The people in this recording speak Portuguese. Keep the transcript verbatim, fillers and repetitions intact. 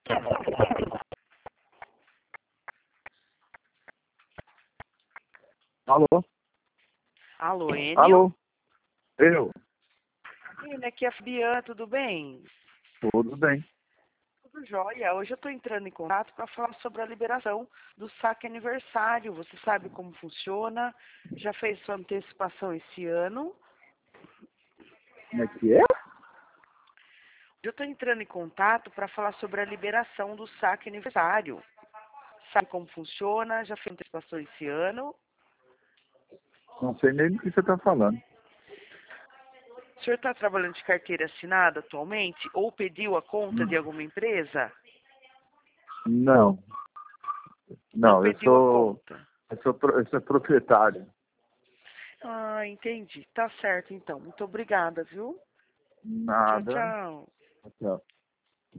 Alô? Alô, Enio? Alô? Eu? Enio, aqui é a Fabiana, tudo bem? Tudo bem. Tudo jóia. Hoje eu estou entrando em contato para falar sobre a liberação do saque aniversário. Você sabe como funciona? Já fez sua antecipação esse ano? Como é que é? Eu estou entrando em contato para falar sobre a liberação do saque aniversário. Sabe como funciona? Já fez antecipação esse ano? Não sei nem do que você está falando. O senhor está trabalhando de carteira assinada atualmente ou pediu a conta de alguma empresa? Não. Não Não, eu pediu a sou, conta. eu sou, pro- eu sou proprietário. Ah, entendi. Tá certo, então. Muito obrigada, viu? Tchau, Nada. tchau. Tchau.